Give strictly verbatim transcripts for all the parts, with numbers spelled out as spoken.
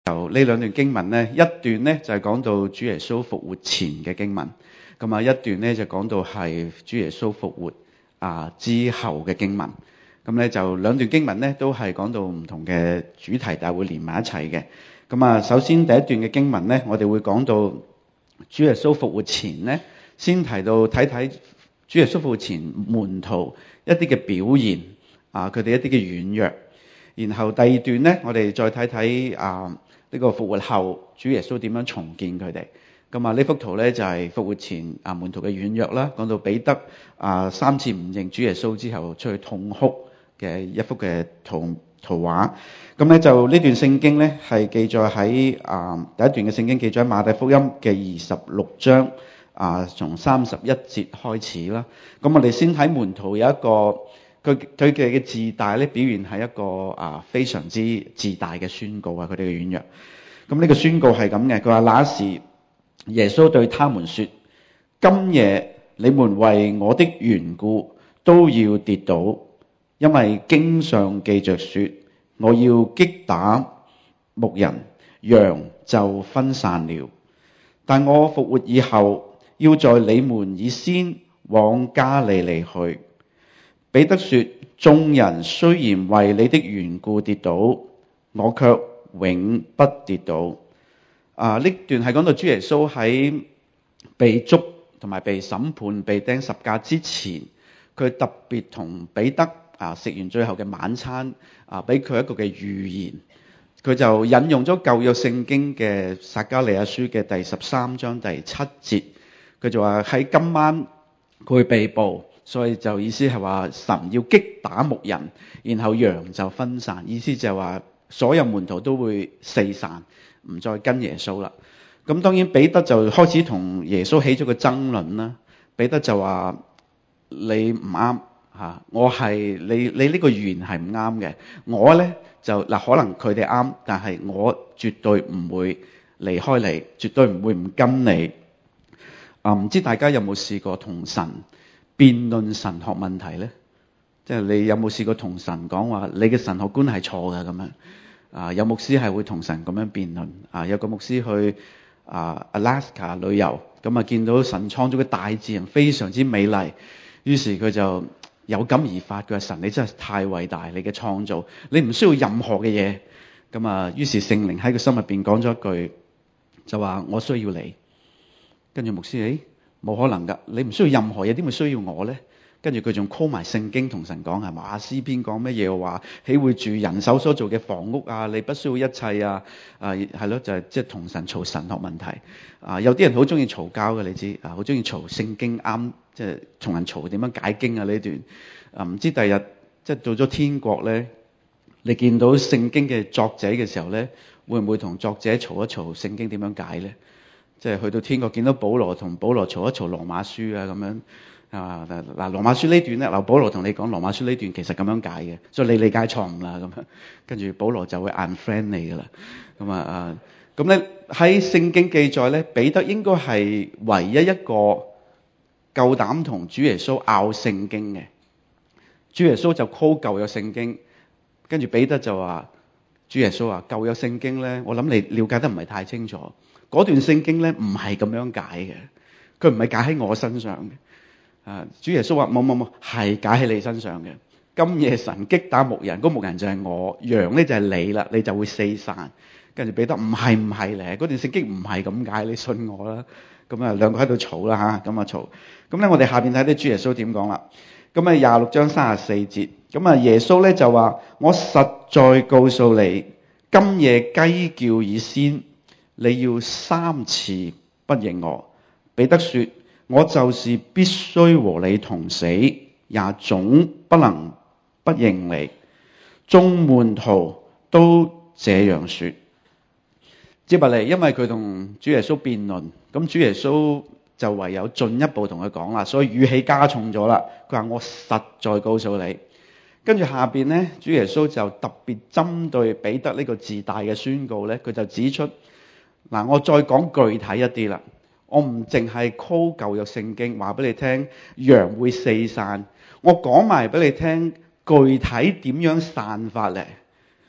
由呢兩段經文呢，一段呢就係講到主耶穌復活前嘅經文，咁啊一段呢就講到係主耶穌復活啊之後嘅經文。咁咧就兩段經文呢都係講到唔同嘅主題，但係會連埋一齊嘅。咁啊，首先第一段嘅經文呢，我哋會講到主耶穌復活前呢，先提到睇睇主耶穌復活前門徒一啲嘅表現啊，佢哋一啲嘅軟弱。然後第二段呢，我哋再睇睇啊呢個復活後主耶穌點樣重建佢哋。咁啊呢幅圖呢，就係復活前啊門徒嘅軟弱啦，講到彼得啊三次唔認主耶穌之後出去痛哭嘅一幅嘅圖圖畫。咁咧就呢段聖經呢，係記載喺啊第一段嘅聖經記載喺馬太福音嘅二十六章啊從三十一節開始啦。咁我哋先睇門徒有一個。佢佢哋嘅自大咧，表現係一個啊非常之自大嘅宣告啊！佢哋嘅軟弱。咁呢個宣告係咁嘅，佢話那時耶穌對他們說：今夜你們為我的緣故都要跌倒，因為經上記着說，我要擊打牧人，羊就分散了。但我復活以後，要在你們以先往加利利去。彼得說：眾人雖然為你的緣故跌倒，我卻永不跌倒。啊，呢段係講到主耶穌喺被捉同埋被審判、被釘十架之前，佢特別同彼得啊食完最後嘅晚餐啊，俾佢一個嘅預言。佢就引用咗舊約聖經嘅撒迦利亞書嘅第十三章第七節，佢就話喺今晚佢會被捕。所以就意思係話神要擊打牧人，然後羊就分散。意思就係話所有門徒都會四散，唔再跟耶穌啦。咁當然彼得就開始同耶穌起咗個爭論啦。彼得就話：你唔啱嚇，我係你你呢個預言係唔啱嘅。我咧就嗱，可能佢哋啱，但係我絕對唔會離開你，絕對唔會唔跟你。啊，唔知大家有冇試過同神辯論神學問題呢？即係你有冇試過同神講話你嘅神學觀係錯嘅咁樣？啊，有牧師係會同神咁樣辯論。啊，有個牧師去啊 Alaska 旅遊，咁啊見到神創造嘅大自然非常之美麗，於是佢就有感而發，佢話神你真係太偉大，你嘅創造你唔需要任何嘅嘢。咁啊，於是聖靈喺佢心入邊講咗一句，就話我需要你。跟住牧師誒。冇可能㗎，你唔需要任何嘢，點會需要我呢？跟住佢仲 call 埋聖經同神講係嘛？詩篇講乜嘢話？豈會住人手所做嘅房屋啊？你不需要一切啊？啊係咯，就係即係同神嘈神學問題啊！有啲人好中意嘈交嘅，你知啊？好中意嘈聖經啱，即係同人嘈點樣解經啊？呢段啊唔知第日即係到咗天國咧，你見到聖經嘅作者嘅時候咧，會唔會同作者嘈一嘈聖經點樣解咧？即係去到天國見到保羅同保羅嘈一嘈羅馬書啊咁樣啊嗱羅馬書呢段咧，嗱保羅同你講羅馬書呢段其實咁樣解嘅，所以你理解錯誤啦咁樣，跟住保羅就會 unfriend 你噶啦咁啊啊咁咧喺聖經記載咧，彼得應該係唯一一個夠膽同主耶穌拗聖經嘅。主耶穌就 call 舊約聖經，跟住彼得就話主耶穌話舊約聖經咧，我諗你了解得唔係太清楚。嗰段聖經咧唔係咁樣解嘅，佢唔係解喺我身上嘅。啊，主耶穌話冇冇冇，係解喺你身上嘅。今夜神擊打牧人，嗰牧人就係我，羊咧就係你啦，你就會四散。跟住彼得唔係唔係咧，嗰段聖經唔係咁解，你信我啦。咁啊兩個喺度嘈啦嚇，咁啊嘈。咁咧我哋下邊睇啲主耶穌點講啦。咁啊廿六章三十四節，咁啊耶穌咧就話：我實在告訴你，今夜雞叫以先，你要三次不認我。彼得說：我就是必須和你同死，也總不能不認你。眾門徒都這樣說。接落嚟，因為佢同主耶穌辯論，咁主耶穌就唯有進一步同佢講啦，所以語氣加重咗啦。佢話：我實在告訴你。跟住下邊呢，主耶穌就特別針對彼得呢個自大嘅宣告呢，佢就指出。嗱，我再講具體一啲啦。我唔淨係 call 舊約聖經話俾你聽，羊會四散。我講埋俾你聽，具體點樣散法咧？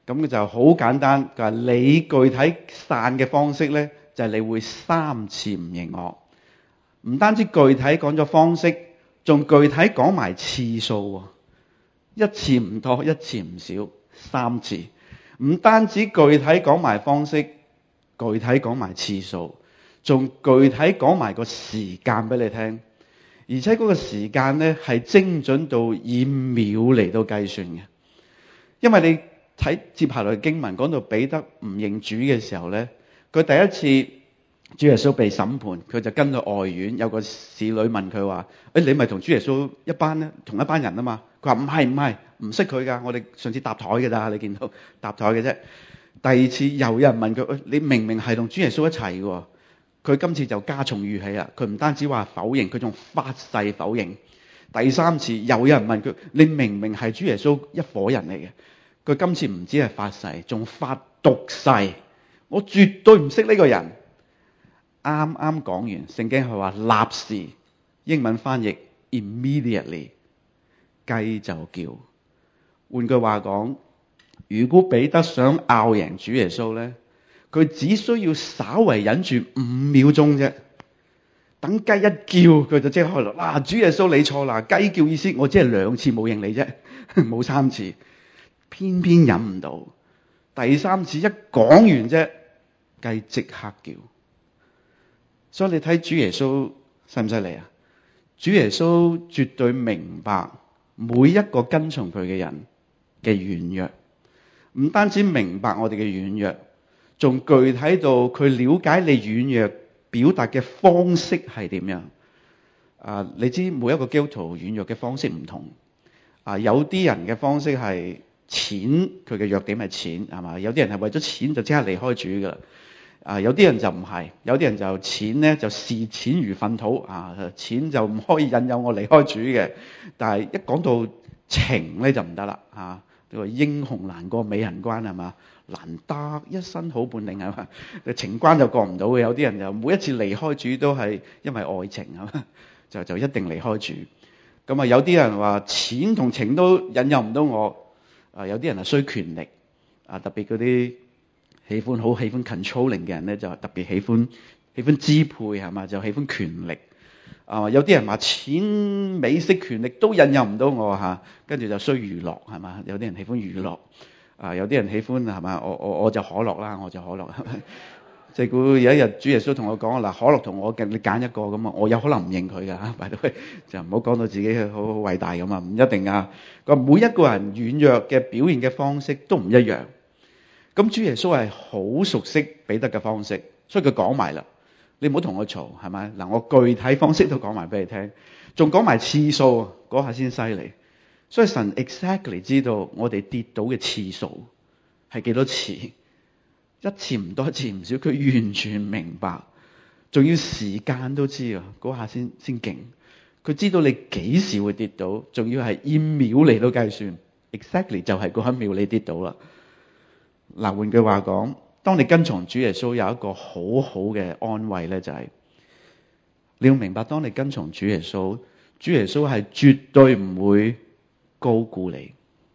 咁佢就好簡單，佢話你具體散嘅方式咧，就係你會三次唔認我。唔單止具體講咗方式，仲具體講埋次數喎，一次唔多，一次唔少，三次。唔單止具體講埋方式，具體講埋次數，仲具體講埋個時間俾你聽。而且嗰個時間咧係精準到以秒嚟到計算嘅。因為你睇接下來嘅經文講到彼得唔認主嘅時候咧，佢第一次主耶穌被審判，佢就跟到外院，有個侍女問佢話：誒，你咪同主耶穌一班咧，同一班人啊嘛？佢話唔係唔係，唔識佢噶，我哋上次搭台嘅咋，你見到搭台嘅啫。第二次又有人問佢：誒，你明明係同主耶穌一齊嘅，佢今次就加重語氣啦，佢唔單止話否認，佢仲發誓否認。第三次又有人問佢：你明明係主耶穌一夥人嚟嘅，佢今次唔止係發誓，仲發毒誓，我絕對唔識呢個人。啱啱講完，聖經係話立時，英文翻譯 immediately， 雞就叫。換句話講，如果彼得想拗贏主耶穌咧，佢只需要稍為忍住五秒鐘啫。等雞一叫，佢就即刻開落。嗱，主耶穌你錯啦，雞叫意思我只係兩次冇認你啫，冇三次。偏偏忍唔到，第三次一講完啫，雞即刻叫。所以你睇主耶穌犀唔犀利啊？主耶穌絕對明白每一個跟從佢嘅人嘅軟弱，唔單止明白我哋嘅軟弱，仲具體到佢了解你軟弱表達嘅方式係點樣。啊，你知每一個基督徒軟弱嘅方式唔同。啊，有啲人嘅方式係錢，佢嘅弱點係錢，係嘛？有啲人係為咗錢就即刻離開主噶啦。啊，有啲人就唔係，有啲人就錢咧就視錢如糞土啊，錢就唔可以引誘我離開主嘅。但係一講到情咧就唔得啦嚇，你話英雄難過美人關係嘛？難得一身好本領係嘛？情關就過唔到嘅。有啲人就每一次離開主都係因為愛情係嘛，就就一定離開主。咁啊，有啲人話錢同情都引誘唔到我。啊，有啲人係需權力啊，特別嗰啲喜歡好喜歡 controlling 嘅人咧，就特別喜歡喜歡支配係嘛，就喜歡權力。啊，有啲人話錢、美色、權力都引誘唔到我嚇，跟住就需娛樂係嘛。有啲人喜歡娛樂，啊，有啲人喜歡係嘛，我我我就可樂啦，我就可樂。即係估有一日主耶穌同我講嗱，可樂同我嘅你揀一個咁啊，我有可能唔認佢㗎嚇，by the way，就唔好講到自己好好偉大咁啊，唔一定啊。個每一個人軟弱嘅表現嘅方式都唔一樣。咁主耶穌係好熟悉彼得嘅方式，所以佢講埋啦。你唔好同我嘈係咪？嗱，我具體方式都講埋俾你聽，仲講埋次數，嗰下先犀利。所以神 exactly 知道我哋跌倒嘅次數係幾多次，一次唔多，一次唔少，佢完全明白，仲要時間都知啊，嗰下先先勁。佢知道你幾時會跌倒，仲要係以秒嚟到計算 ，exactly 就係嗰一秒你跌倒啦。嗱，換句話講，當你跟從主耶穌有一個好好嘅安慰咧，就係、是、你要明白，當你跟從主耶穌，主耶穌係絕對唔會高估你。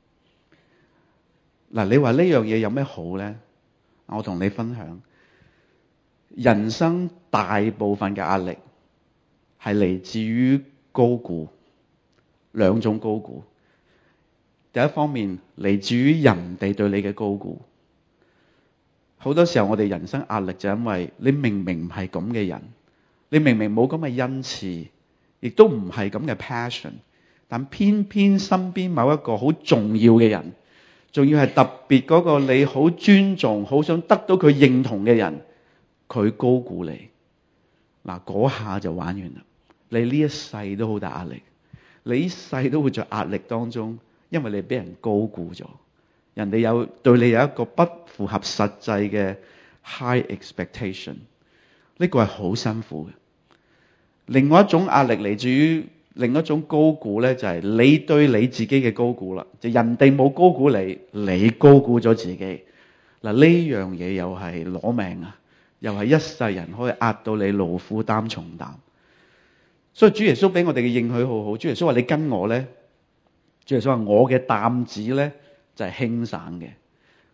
嗱，你話呢樣嘢有咩好咧？我同你分享，人生大部分嘅壓力係嚟自於高估，兩種高估。第一方面嚟自於人哋對你嘅高估。好多時候我哋人生壓力就因為你明明唔係咁嘅人，你明明冇咁嘅恩賜，亦都唔係咁嘅 passion， 但偏偏身邊某一個好重要嘅人，仲要係特別嗰個你好尊重、好想得到佢認同嘅人，佢高估你，嗱，嗰下就玩完啦。你呢一世都好大壓力，你呢世都會在壓力當中，因為你俾人高估咗。人哋有對你有一個不符合實際嘅 high expectation， 呢個係好辛苦嘅。另外一種壓力嚟自於另一種高估咧，就係你對你自己嘅高估啦。就人哋冇高估你，你高估咗自己。嗱，呢樣嘢又係攞命啊！又係一世人可以壓到你勞苦擔重擔。所以主耶穌俾我哋嘅應許好好。主耶穌話：你跟我咧，主耶穌話我嘅擔子咧就係輕省嘅。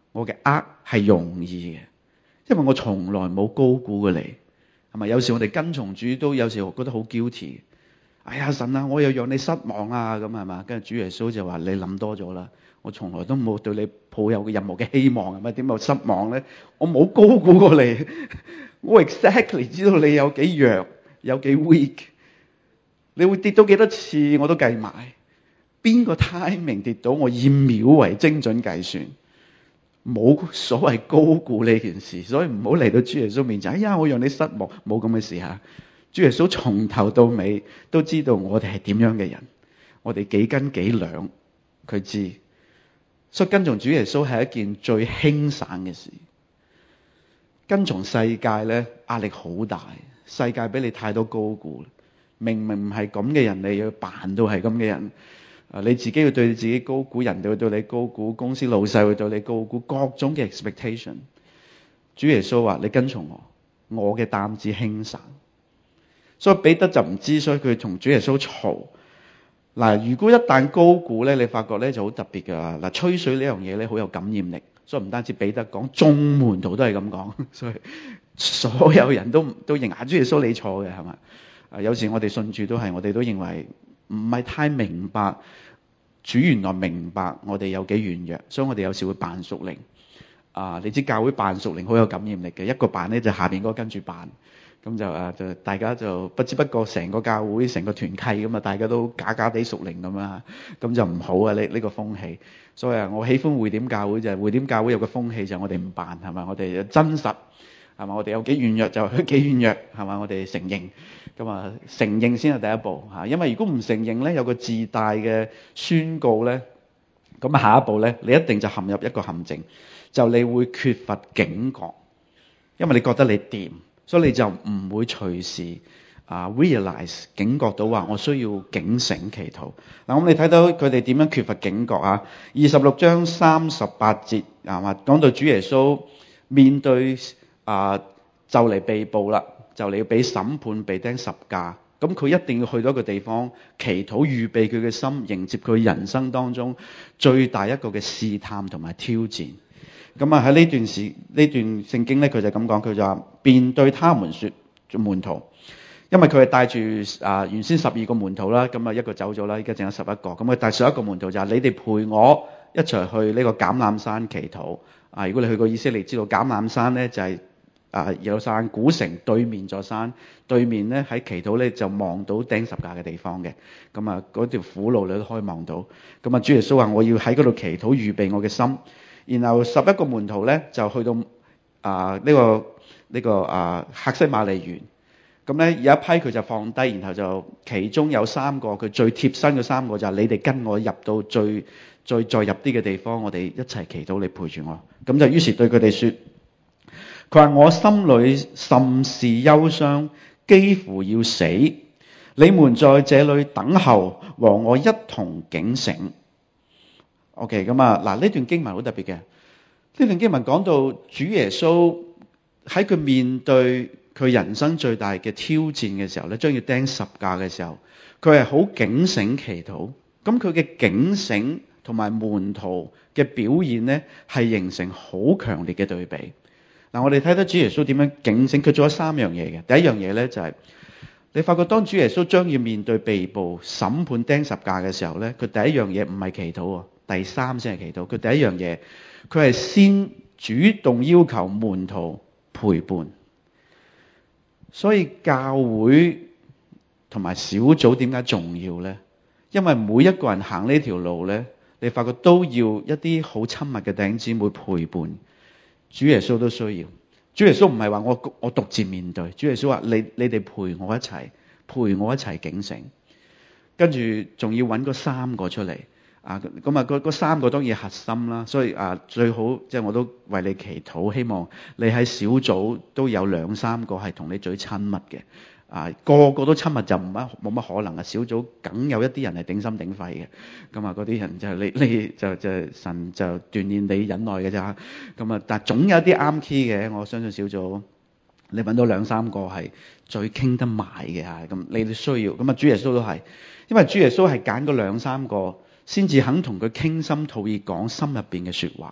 我嘅呃係容易嘅，因為我從來冇高估過你，係咪？有時我哋跟從主都有時我覺得好 guilty。哎呀神啊，我又讓你失望啊，咁係嘛？跟住主耶穌就話你諗多咗啦，我從來都冇對你抱有任何嘅希望，係咪？點解失望咧？我冇高估過你，我 exactly 知道你有幾弱，有幾 weak， 你會跌到幾多次我都計埋，邊個 timing 跌到我以秒為精準計算，冇所謂高估呢件事，所以唔好嚟到主耶穌面前，哎呀我讓你失望，冇咁嘅事吓。主耶穌從頭到尾都知道我哋係點樣嘅人，我哋幾斤幾兩，佢知。所以跟從主耶穌係一件最輕省嘅事。跟從世界咧，壓力好大，世界俾你太多高估，明明唔係咁嘅人，你要扮到係咁嘅人。啊，你自己要對自己高估，人哋會對你高估，公司老細會對你高估，各種嘅 expectation。主耶穌話：你跟從我，我嘅擔子輕省。所以彼得就唔知，所以佢同主耶穌嘈。嗱，如果一旦高估咧，你發覺咧就好特別㗎。嗱，吹水呢樣嘢咧好有感染力，所以唔單止彼得講，眾門徒都係咁講，所以所有人都都認啊，主耶穌你錯嘅係嘛？啊，有時我哋信主都係，我哋都認為唔係太明白主原來明白我哋有幾軟弱，所以我哋有時會扮屬靈。啊，你知教會扮屬靈好有感染力嘅，一個扮咧就下邊嗰個跟住扮。咁就啊，就大家就不知不覺成個教會成個團契咁啊，大家都假假地屬靈咁啊，咁就唔好啊呢呢個風氣。所以啊，我喜歡匯點教會就係匯點教會有個風氣就係我哋唔扮係嘛，我哋真實係嘛，我哋有幾軟弱就幾軟弱係嘛，我哋承認咁啊，承認先係第一步嚇，因為如果唔承認咧，有個自大嘅宣告咧，咁下一步咧，你一定就陷入一個陷阱，就你會缺乏警覺，因為你覺得你掂。所以你就唔會隨時啊 realize 警覺到話我需要警醒祈禱。嗱，咁你睇到佢哋點樣缺乏警覺啊？二十六章三十八節啊，話講到主耶穌面對啊就嚟被捕啦，就嚟要俾審判被釘十架，咁佢一定要去到一個地方祈禱，預備佢嘅心，迎接佢人生當中最大一個嘅試探同埋挑戰。咁啊喺呢段時呢段聖經咧，佢就咁講，佢就話便對他們說門徒，因為佢係帶住啊原先十二個門徒啦，咁啊一個走咗啦，依家剩咗十一個，咁佢帶十一個門徒就話：你哋陪我一齊去呢個橄欖山祈禱。啊，如果你去過以色列，知道橄欖山咧就係、是、啊耶路撒冷古城對面座山，對面咧喺祈禱咧就望到釘十架嘅地方嘅，咁啊嗰條苦路你都可以望到。咁啊主耶穌話：我要喺嗰度祈禱，預備我嘅心。然後十一個門徒咧就去到啊呢、這個呢、這個啊客西馬尼園，咁咧有一批佢就放低，然後就其中有三個佢最貼身嘅三個就係你哋跟我入到最最再入啲嘅地方，我哋一齊祈禱，你陪住我。咁就於是對佢哋說，佢話我心裏甚是憂傷，幾乎要死，你們在這裏等候，和我一同警醒。OK， 咁啊，嗱呢段經文好特別嘅。呢段經文講到主耶穌喺佢面對佢人生最大嘅挑戰嘅時候咧，將要釘十架嘅時候，佢係好警醒祈禱。咁佢嘅警醒同埋門徒嘅表現咧，係形成好強烈嘅對比。嗱，我哋睇到主耶穌點樣警醒，佢做咗三樣嘢嘅。第一樣嘢咧就係、是、你發覺當主耶穌將要面對被捕、審判、釘十架嘅時候咧，佢第一樣嘢唔係祈禱喎。第三先係祈禱，佢第一樣嘢，佢係先主動要求門徒陪伴。所以教會同埋小組點解重要咧？因為每一個人行呢條路咧，你發覺都要一啲好親密嘅弟兄姊妹陪伴。主耶穌都需要。主耶穌唔係話我我獨自面對，主耶穌話你你哋陪我一齊，陪我一齊警醒。跟住仲要揾嗰三個出嚟。啊，咁啊，嗰三個當然核心啦，所以啊，最好即係我都為你祈禱，希望你喺小組都有兩三個係同你最親密嘅，啊，個個都親密就唔乜冇乜可能啊，小組梗有一啲人係頂心頂肺嘅，咁啊嗰啲人就係你你就就神就鍛鍊你忍耐嘅咋，咁啊，但係總有一啲啱 key 嘅，我相信小組你揾到兩三個係最傾得埋嘅嚇，咁你哋需要，咁啊主耶穌都係，因為主耶穌係揀嗰兩三個。先至肯同佢傾心吐意講心入邊嘅說話，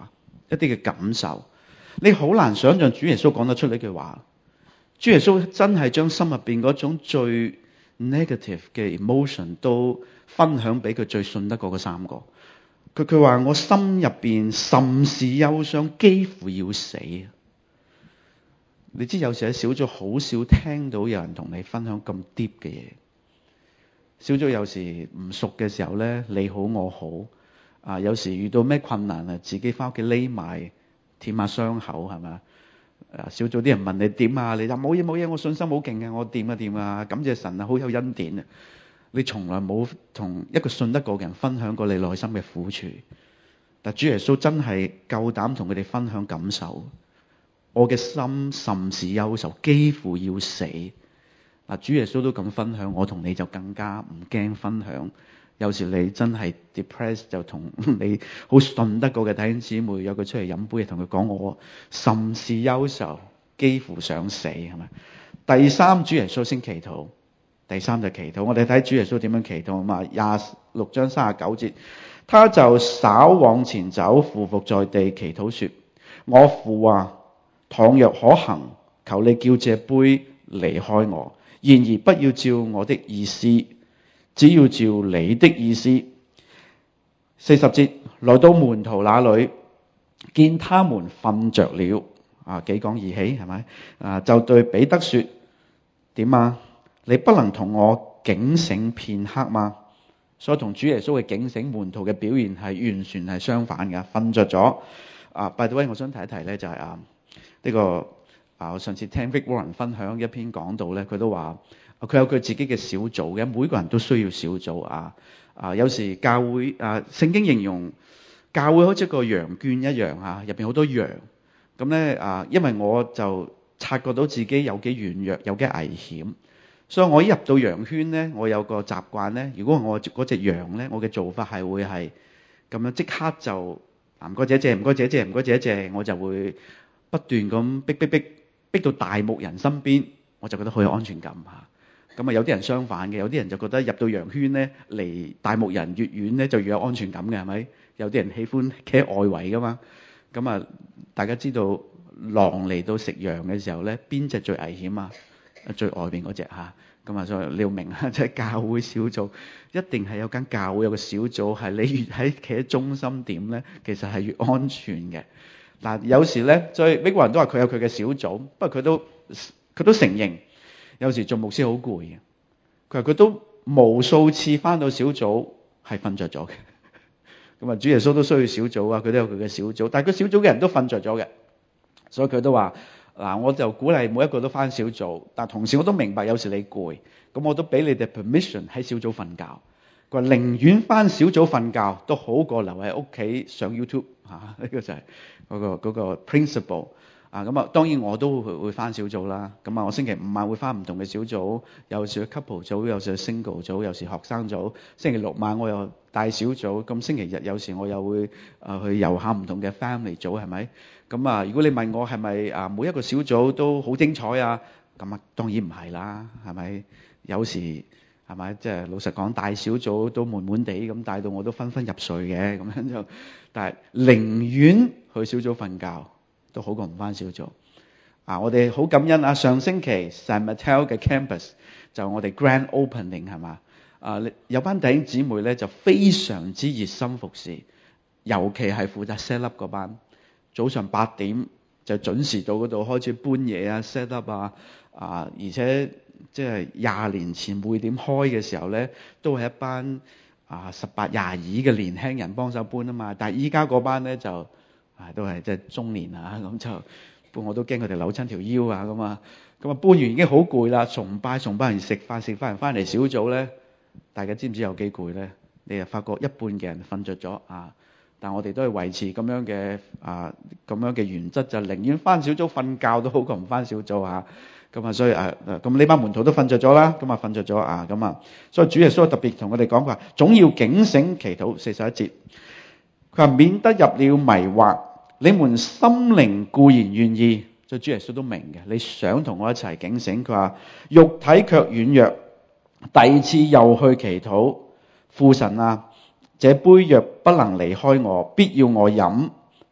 一啲嘅感受。你好難想像主耶穌講得出呢句話。主耶穌真係將心入邊嗰種最 negative 嘅 emotion 都分享俾佢最信得過嘅三個。佢佢話我心入邊甚是憂傷，幾乎要死。你知有時喺小組好少聽到有人同你分享咁 deep 嘅嘢。小組有時唔熟嘅時候咧，你好我好啊，有時遇到咩困難啊，自己翻屋企匿埋舔下傷口係咪？啊，小組啲人問你點啊，你就冇嘢冇嘢，我信心好勁嘅，我掂啊掂啊，感謝神啊，好有恩典啊。你從來冇同一個信得過嘅人分享過你內心嘅苦處，但主耶穌真係夠膽同佢哋分享感受。我嘅心甚是憂愁，幾乎要死。嗱，主耶穌都咁分享，我同你就更加唔驚分享。有時你真係 depressed 就同你好信得過嘅弟兄姊妹有佢出嚟飲杯，同佢講我甚是憂愁，幾乎想死，係咪？第三，主耶穌先祈禱。第三就祈禱。我哋睇主耶穌點樣祈禱啊嘛？廿六章三十九節，他就稍往前走，俯伏在地祈禱說：我父啊，倘若可行，求你叫這杯離開我，然而不要照我的意思，只要照你的意思。四十節，來到門徒那裏，見他們瞓着了，啊，幾講義氣係咪？啊，就對彼得說：點啊？你不能同我警醒片刻嗎？所以同主耶穌嘅警醒，門徒嘅表現係完全係相反嘅，瞓着咗。啊 by the way， 我想提一提咧，就係、是、啊呢、這個啊，我上次聽 Rick Warren 分享一篇講道咧，佢都話佢有佢自己嘅小組嘅，每個人都需要小組啊。啊，有時教會啊，聖經形容教會好似個羊圈一樣啊，入邊好多羊。咁咧啊，因為我就察覺到自己有幾軟弱，有幾危險。所以我一入到羊圈咧，我有個習慣咧。如果我嗰隻羊咧，我嘅做法係會係咁樣，即刻就唔該姐姐，唔該姐姐，唔該姐姐，我就會不斷咁逼逼逼逼到大牧人身邊，我就覺得好有安全感嚇。咁啊，有啲人相反嘅，有啲人就覺得入到羊圈咧，離大牧人越遠咧就越有安全感嘅，係咪？有啲人喜歡企喺外圍噶嘛。咁啊，大家知道狼嚟到食羊嘅時候咧，邊隻最危險啊？最外邊嗰隻嚇，咁啊，所以你要明啊，即係教會小組一定係有間教會有個小組，係你越喺企喺中心點咧，其實係越安全嘅。嗱，有時咧，所以每個人都話佢有佢嘅小組，不過佢都佢都承認，有時做牧師好攰嘅。佢話佢都無數次返到小組係瞓着咗嘅。咁啊，主耶穌都需要小組啊，佢都有佢嘅小組，但係佢小組嘅人都瞓着咗嘅，所以佢都話。嗱，我就鼓勵每一個都返小組，但同時我都明白有時你攰，咁我都俾你哋 permission 喺小組瞓覺。佢話寧願返小組瞓覺都好過留喺屋企上 YouTube 嚇、啊，呢、這個就係嗰、那個嗰、那個 principle 啊。咁啊，當然我都會會返小組啦。咁啊，我星期五晚會返唔同嘅小組，有時去 couple 組，有時去 single 組，有時學生組。星期六晚我又帶小組，咁星期日有時我又會啊去遊下唔同嘅 family 組，係咪？咁啊，如果你問我係咪啊每一個小組都好精彩啊？咁啊，當然唔係啦，係咪？有時係咪即係老實講，大小組都悶悶地咁，帶到我都昏昏入睡嘅咁樣就，但係寧願去小組瞓覺都好過唔返小組。啊，我哋好感恩啊！上星期 San Mateo 嘅 campus 就我哋 grand opening 係嘛？啊，有班弟兄姊妹咧就非常之熱心服侍，尤其係負責 set up 嗰班。早上八點就準時到嗰度開始搬嘢啊 set up 啊啊！而且即係廿年前會點開嘅時候咧，都係一班啊十八廿二嘅年輕人幫手搬啊嘛。但係依家嗰班咧就啊都係即係中年啊咁就搬，我都驚佢哋扭親條腰啊咁啊。咁啊搬完已經好攰啦，崇拜崇拜完食飯食飯完翻嚟小組咧，大家知唔知有幾攰咧？你又發覺一半嘅人瞓着咗啊！但我哋都係維持咁樣嘅啊咁樣嘅原則，就寧願翻小組瞓覺都好過唔翻小組嚇。咁啊，所以誒咁呢班門徒都瞓着咗啦，咁啊瞓着咗啊咁啊。所以主耶穌特別同我哋講話，總要警醒祈禱。四十一節，佢話免得入了迷惑，你們心靈固然願意，所以主耶穌都明嘅，你想同我一齊警醒。佢話肉體卻軟弱，第二次又去祈禱，父神啊！這杯若不能離開我，必要我飲，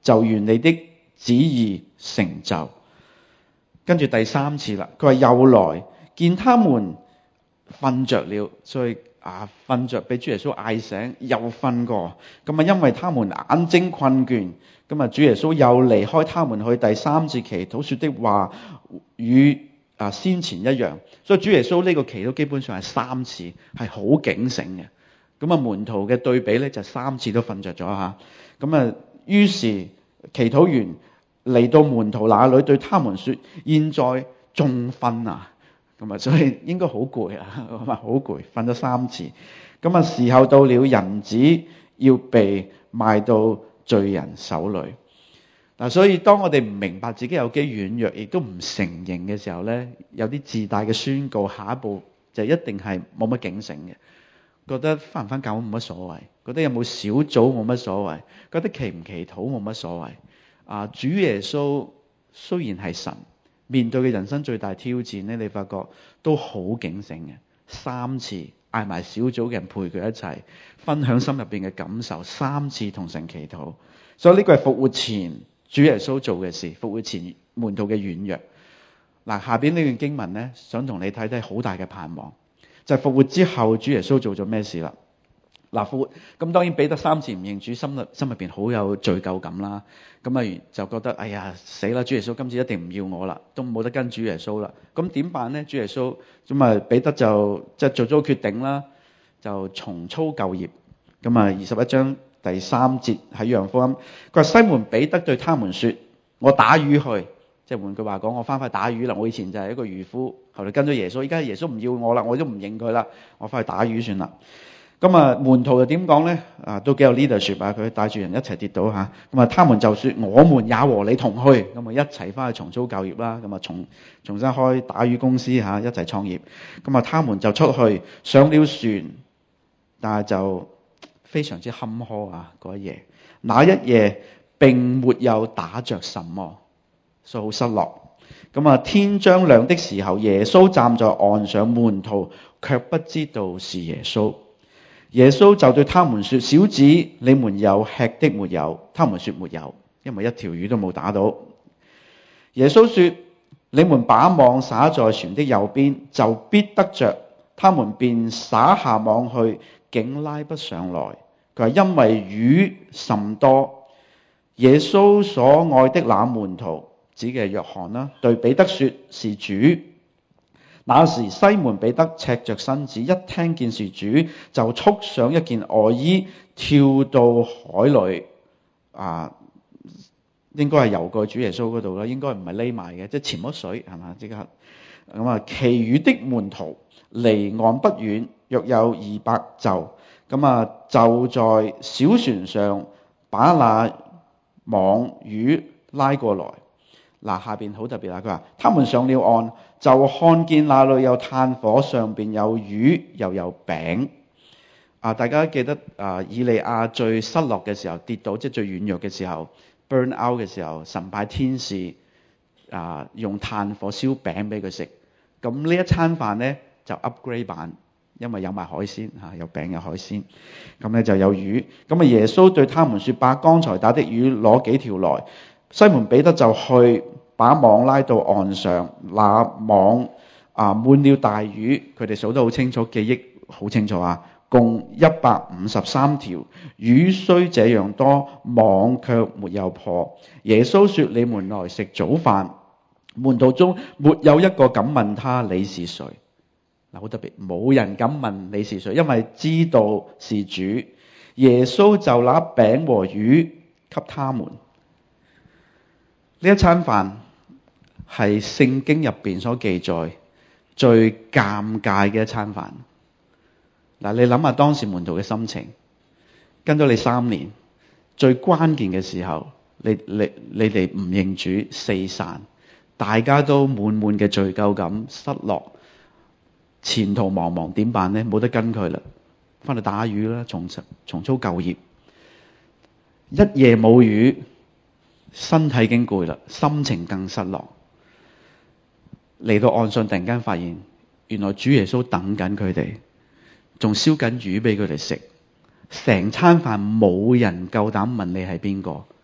就願你的旨意成就。跟住第三次啦，佢話又來見他們瞓着了，所以啊瞓着俾主耶穌嗌醒，又瞓過。咁啊，因為他們眼睛困倦，咁啊主耶穌又離開他們去第三次祈禱，說的話與啊先前一樣。所以主耶穌呢個祈禱基本上係三次，係好警醒嘅。咁啊門徒嘅對比咧就三次都瞓着咗吓。咁啊於是祈禱完嚟到門徒那裏，對他們說：現在仲瞓啊？咁啊，所以應該好攰啊，咁啊好攰，瞓咗三次。咁啊，時候到了，人子要被賣到罪人手裏。嗱，所以當我哋唔明白自己有幾軟弱，亦都唔承認嘅時候咧，有啲自大嘅宣告，下一步就一定係冇乜警醒嘅。覺得返唔返教會冇乜所謂，覺得有冇小組冇乜所謂，覺得祈唔祈禱冇乜所謂。啊，主耶穌雖然係神，面對嘅人生最大挑戰咧，你發覺都好警醒嘅。三次嗌埋小組嘅人陪佢一齊分享心入邊嘅感受，三次同神祈禱。所以呢個係復活前主耶穌做嘅事，復活前門徒嘅軟弱。嗱，下邊呢段經文咧，想同你睇睇好大嘅盼望，就係復活之後主耶穌做咗咩事啦。嗱，復活咁當然彼得三次唔認主，心入心入邊好有罪疚感啦。咁啊就覺得哎呀死啦！主耶穌今次一定唔要我啦，都冇得跟主耶穌啦。咁點辦呢？主耶穌咁啊彼得就即係做咗個決定啦，就重操舊業。咁啊二十一章第三節喺約翰福音，佢話西門彼得對他們說：我打魚去。即係換句話講，我翻返去打魚啦。我以前就係一個漁夫，後來跟咗耶穌，依家耶穌唔要我啦，我都唔認佢啦，我翻去打魚算啦。咁啊，門徒又點講咧？啊，都幾有 leadership啊！佢帶住人一齊跌倒嚇。咁啊，他們就說：我們也和你同去。咁啊，一齊翻去重操舊業啦。咁啊，重重新開打魚公司嚇，一齊創業。咁啊，他們就出去上了船，但係就非常之坎坷啊！嗰一夜，那一夜並沒有打着什麼，所以好失落。咁啊，天將亮的時候，耶穌站在岸上，門徒卻不知道是耶穌。耶穌就對他們說：小子，你們有吃的沒有？他們說沒有，因為一條魚都冇打到。耶穌說：你們把網撒在船的右邊，就必得着。他們便撒下網去，竟拉不上來。佢話因為魚甚多。耶穌所愛的那門徒，指嘅係約翰啦，對彼得說：是主。那時西門彼得赤着身子，一聽見是主，就束上一件外衣，跳到海裏。啊，應該係游過主耶穌嗰度啦，應該唔係匿埋嘅，即係潛咗水係嘛？即刻咁啊！其餘的門徒離岸不遠，約有二百肘。咁啊，就在小船上把那網魚拉過來。嗱，下邊好特別啦，佢話他們上了岸，就看見那裏有炭火，上邊有魚又有餅。啊，大家記得啊，以利亞最失落嘅時候，跌倒即係最軟弱嘅時候 ，burn out 嘅時候，神派天使啊用炭火燒餅俾佢食。咁呢一餐飯咧就 upgrade 版，因為有埋海鮮嚇，有餅有海鮮。咁咧就有魚。咁啊，耶穌對他們說：把剛才打的魚攞幾條來。西門彼得就去把網拉到岸上，那網啊滿了大魚，佢哋數得好清楚，記憶好清楚啊，共一百五十三條。魚雖這樣多，網卻沒有破。耶穌說：你們來食早飯。門徒中沒有一個敢問他你是誰。嗱，好特別，冇人敢問你是誰，因為知道是主。耶穌就拿餅和魚給他們。呢一餐飯係聖經入邊所記載最尷尬嘅一餐飯。嗱，你諗下當時門徒嘅心情，跟咗你三年，最關鍵嘅時候，你你你哋唔認主四散，大家都滿滿嘅罪疚感、失落，前途茫茫，點辦呢？冇得跟佢啦，翻去打魚啦，重重操舊業，一夜冇魚。身體已經攰啦，心情更失落。嚟到岸上，突然間發現，原來主耶穌等緊佢哋，仲燒緊魚俾佢哋食。成餐飯冇人夠膽問你係邊個，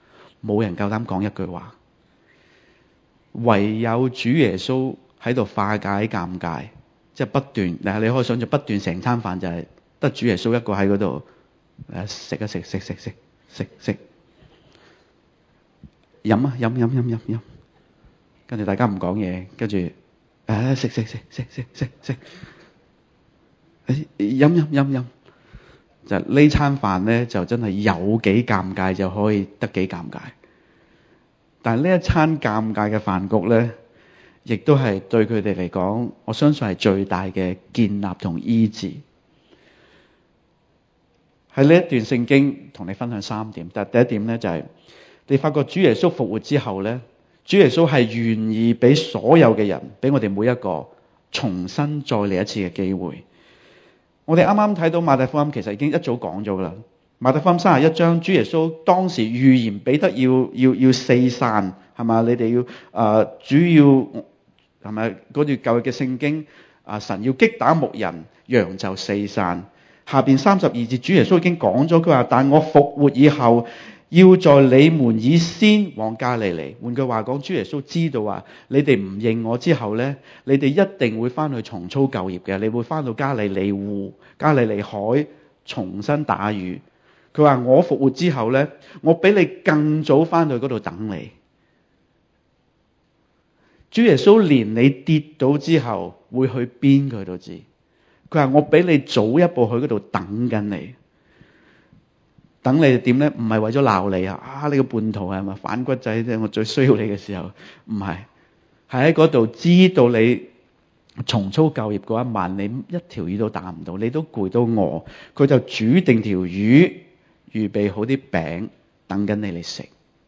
冇人夠膽講一句話，唯有主耶穌喺度化解尷尬，即係不斷。嗱，你可以想象不斷成餐飯就係得主耶穌一個喺嗰度誒食一食食食食食食飲啊飲飲飲飲飲，跟住大家唔講嘢，跟住誒食食食食食食食，誒飲飲飲飲，就呢餐飯咧就真係有幾尷尬就可以得幾尷尬。但係呢一餐尷尬嘅飯局咧，亦都係對佢哋嚟講，我相信係最大嘅建立同醫治。喺呢一段聖經同你分享三點，但係第一點咧就係、是、你發覺主耶穌復活之後咧，主耶穌係願意俾所有嘅人，俾我哋每一個重新再嚟一次嘅機會。我哋啱啱睇到馬太福音，其實已經一早講咗噶啦。馬太福音三十一章，主耶穌當時預言彼得要要要四散，係嘛？你哋要誒、呃、主要係咪嗰段舊約嘅聖經啊、呃？神要擊打牧人，羊就四散。下邊三十二節，主耶穌已經講咗，佢話：但我復活以後，要在你們以先往加利利。換句話講，主耶穌知道話，你哋唔認我之後咧，你哋一定會翻去重操舊業嘅，你會翻到加利利湖、加利利海重新打魚。佢話：我復活之後咧，我比你更早翻去嗰度等你。主耶穌連你跌倒之後會去邊佢都知。佢話：我比你早一步去嗰度等緊你。等你點咧？唔係為咗鬧你啊！啊，你個叛徒係咪反骨仔啫？我最需要你嘅時候，唔係，係喺嗰度知道你重操舊業嗰一晚，你一條魚都打唔到，你都攰到餓，佢就煮定條魚，預備好啲餅，等緊你嚟食。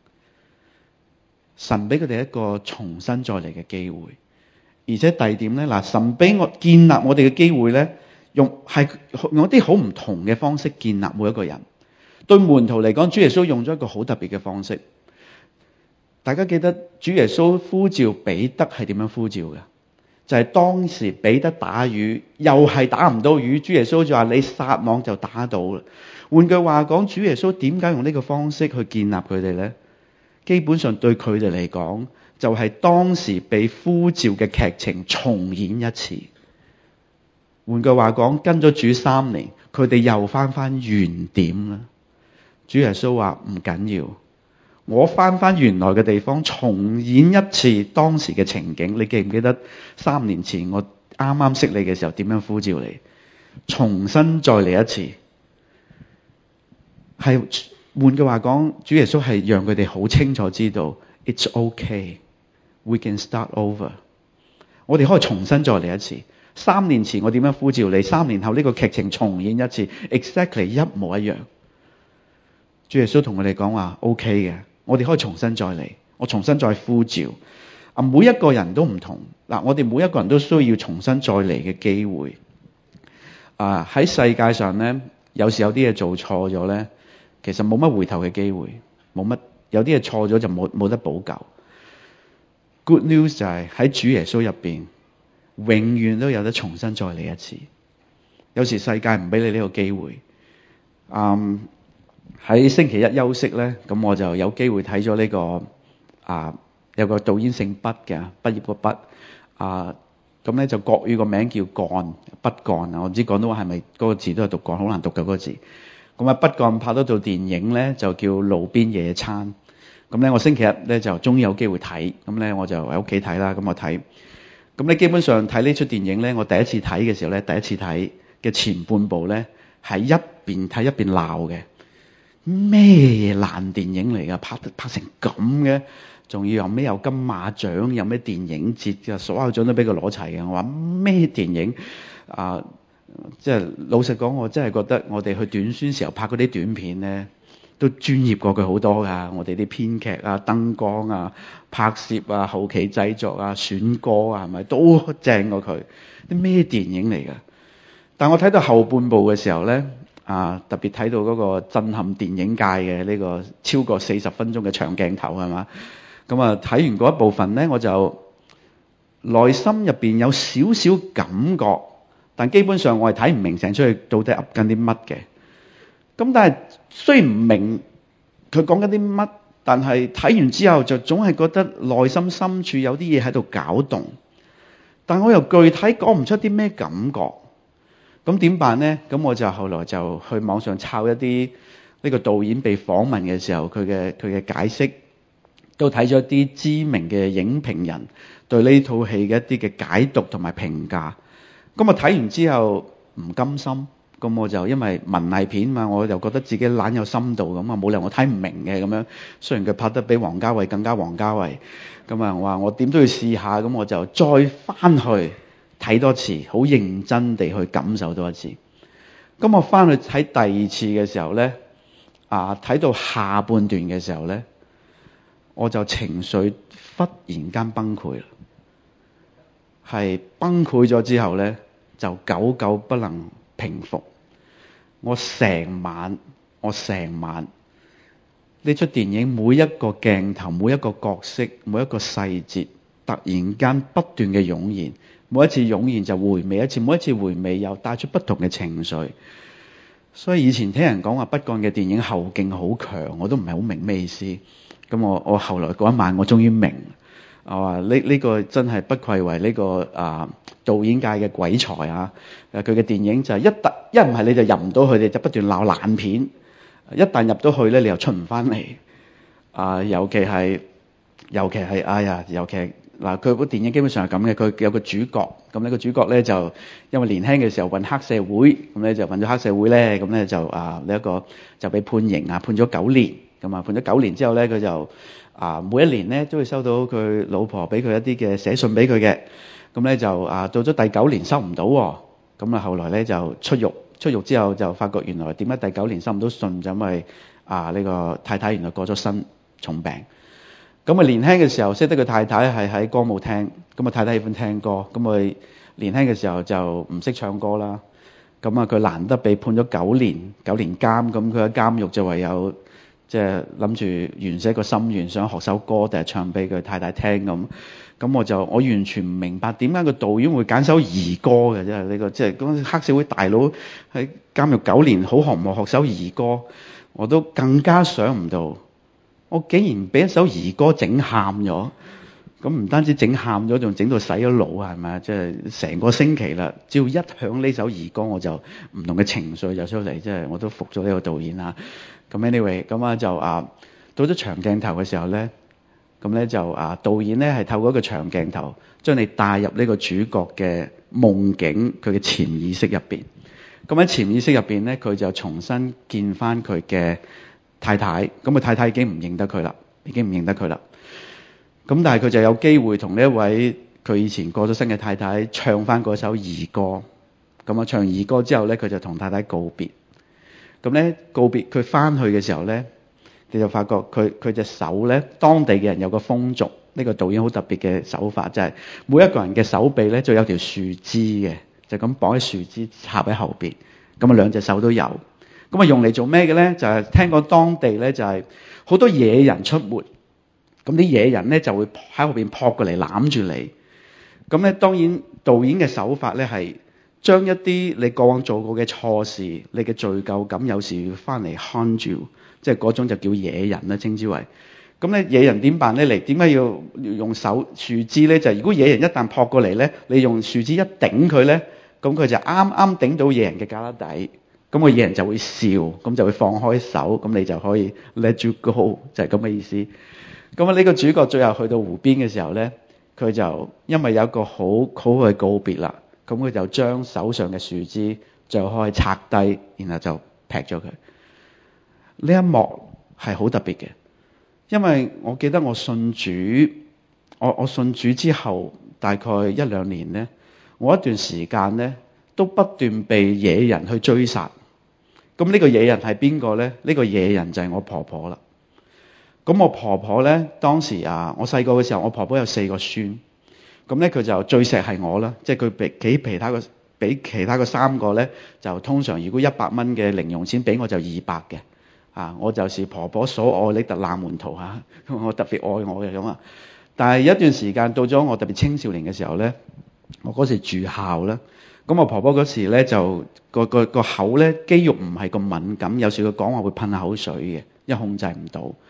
神俾佢哋一個重新再嚟嘅機會，而且第二點咧，嗱，神俾我建立我哋嘅機會咧，用係用一啲好唔同嘅方式建立每一個人。對門徒嚟講，主耶穌用咗一個好特別嘅方式。大家記得主耶穌呼召彼得係點樣呼召嘅？就係、是、當時彼得打魚，又係打唔到魚，主耶穌就話：你撒網就打到啦。換句話講，主耶穌點解用呢個方式去建立佢哋呢？基本上對佢哋嚟講，就係、是、當時被呼召嘅劇情重演一次。換句話講，跟咗主三年，佢哋又翻翻原點啦。主耶穌話：唔緊要，我翻翻原來嘅地方，重演一次當時嘅情景。你記唔記得三年前我啱啱識你嘅時候點樣呼召你？重新再嚟一次。係換句話講，主耶穌係讓佢哋好清楚知道 ，It's okay, we can start over。我哋可以重新再嚟一次。三年前我點樣呼召你？三年後呢個劇情重演一次 ，exactly 一模一樣。主耶穌同我哋講話 OK 嘅，我哋可以重新再嚟，我重新再呼召。啊，每一個人都唔同嗱，我哋每一個人都需要重新再嚟嘅機會。啊，喺世界上咧，有時有啲嘢做錯咗咧，其實冇乜回頭嘅機會，冇乜有啲嘢錯咗就冇冇得補救。Good news 就係喺主耶穌入邊，永遠都有得重新再嚟一次。有時世界唔俾你呢個機會。嗯。喺星期一休息咧，咁我就有機會睇咗呢個啊，有個導演姓畢嘅，畢業個畢啊，咁咧就國語個名叫幹，畢幹啊，我唔知廣東話係咪嗰個字都係讀幹，好難讀嘅嗰個字。咁啊，畢幹拍咗套電影咧，就叫路邊野餐。咁咧，我星期一咧就終於有機會睇，咁咧我就喺屋企睇啦。咁我睇，咁咧基本上睇呢出電影咧，我第一次睇嘅時候咧，第一次睇嘅前半部咧係一邊睇一邊鬧嘅。咩爛電影嚟㗎？拍得拍成咁嘅，仲要有咩有金馬獎，有咩電影節嘅，所有獎都俾佢攞齊嘅。我話咩電影啊？即係老實講，我真係覺得我哋去短宣時候拍嗰啲短片咧，都專業過佢好多㗎。我哋啲編劇啊、燈光啊、拍攝啊、後期製作啊、選歌啊，係咪都正過佢？啲咩電影嚟㗎？但我睇到後半部嘅時候咧。啊！特別睇到嗰個震撼電影界嘅呢個超過四十分鐘嘅長鏡頭係嘛？咁啊睇完嗰一部分咧，我就內心入邊有少少感覺，但基本上我係睇唔明成出去到底噏緊啲乜嘅。咁但係雖然唔明佢講緊啲乜， 但係睇完之後就總係覺得內心深處有啲嘢喺度攪動，但我又具體講唔出啲咩感覺。咁點辦呢？咁我就後來就去網上抄一啲呢個導演被訪問嘅時候佢嘅佢嘅解釋，都睇咗啲知名嘅影評人對呢套戲嘅一啲嘅解讀同埋評價。咁我睇完之後唔甘心，咁我就因為文藝片嘛，我就覺得自己懶有深度咁啊，冇理由我睇唔明嘅咁樣。雖然佢拍得比王家衛更加王家衛，咁啊我話我點都要試下，咁我就再翻去睇多次，好認真地去感受多一次。咁我翻去睇第二次嘅時候咧，啊睇到下半段嘅時候咧，我就情緒忽然間崩潰啦，係崩潰咗之後咧，就久久不能平復。我成晚，我成晚呢出電影每一個鏡頭、每一個角色、每一個細節，突然間不斷嘅湧現，每一次湧現就回味一次，每一次回味又帶出不同嘅情緒。所以以前聽人講話畢贛嘅電影後勁好強，我都唔係好明咩意思。咁我我後來嗰一晚我終於明，我話呢呢個真係不愧為呢、這個啊導演界嘅鬼才啊！誒佢嘅電影就係一突一唔係你就入唔到去，你就不斷鬧爛片。一旦入到去咧，你又出唔翻嚟。啊，尤其係尤其係哎呀，尤其係嗱，佢部電影基本上係咁嘅。佢有個主角，咁呢個主角咧就因為年輕嘅時候混黑社會，咁咧就混咗黑社會咧，咁咧就啊呢一個就被判刑啊，判咗九年。咁啊判咗九年之後咧，佢就啊每一年咧都會收到佢老婆俾佢一啲嘅寫信俾佢嘅。咁咧就啊到咗第九年收唔到，咁啊後來咧就出獄。出獄之後就發覺原來點解第九年收唔到信，就因為啊呢個太太原來過咗身重病。咁啊年輕嘅時候識得個太太係喺歌舞廳，咁啊太太喜歡聽歌，咁佢年輕嘅時候就唔識唱歌啦。咁啊佢難得被判咗九年九年監，咁佢喺監獄就唯有即係諗住圓寫個心願，想學首歌定係唱俾佢太太聽咁。咁我就我完全唔明白點解個導演會揀首兒歌嘅，即係呢個即係嗰黑社會大佬喺監獄九年，好學唔學學首兒歌，我都更加想唔到，我竟然俾一首兒歌整喊咗。咁唔單止整喊咗，仲整到洗咗腦，係咪啊？即係成個星期啦，只要一響呢首兒歌，我就唔同嘅情緒就出嚟，即係我都服咗呢個導演啦。咁 anyway，咁啊就啊到咗長鏡頭嘅時候咧。咁咧就啊，導演咧係透過一個長鏡頭，將你帶入呢個主角嘅夢境，佢嘅潛意識入邊。咁喺潛意識入邊咧，佢就重新見翻佢嘅太太。咁啊，太太已經唔認得佢啦，已經唔認得佢啦。咁但係佢就有機會同呢一位佢以前過咗身嘅太太唱翻嗰首兒歌。咁啊，唱兒歌之後咧，佢就同太太告別。咁咧告別佢翻去嘅時候咧。你就發覺佢佢隻手咧，當地嘅人有個風俗，呢個導演好特別嘅手法，就係每一個人嘅手臂咧，就有條樹枝嘅，就咁綁喺樹枝插喺後邊，咁啊兩隻手都有，咁啊用嚟做咩嘅咧？就係聽講當地咧就係好多野人出沒，咁啲野人咧就會喺後邊撲過嚟攬住你，咁咧當然導演嘅手法咧係將一啲你過往做過嘅錯事，你嘅罪疚感有時要翻嚟 haunt住。即係嗰種就叫野人啦，稱之為。咁咧野人點辦咧？嚟點解要用手樹枝咧？就係如果野人一旦撲過嚟咧，你用樹枝一頂佢咧，咁佢就啱啱頂到野人嘅胳肋底，咁個野人就會笑，咁就會放開手，咁你就可以 let you go，就係咁嘅意思。咁啊呢個主角最後去到湖邊嘅時候咧，佢就因為有一個好好嘅告別啦，咁佢就將手上嘅樹枝就可以拆低，然後就劈咗佢。呢一幕係好特別嘅，因為我記得我信主，我我信主之後大概一兩年咧，我一段時間咧都不斷被野人去追殺。咁呢個野人係邊個咧？呢個野人就係我婆婆啦。咁我婆婆咧當時啊，我細個嘅時候，我婆婆有四個孫，咁咧佢就最錫係我啦，即係佢比起其他個比其他個三個咧，就通常如果一百蚊嘅零用錢俾我就二百嘅。啊！我就是婆婆所愛的特冷門徒嚇，我特別愛我嘅咁啊。但係一段時間到咗我特別青少年嘅時候咧，我嗰時住校啦。咁我婆婆嗰時咧就個個個口咧肌肉唔係咁敏感，有時佢講話會噴口水嘅，因為控制唔到。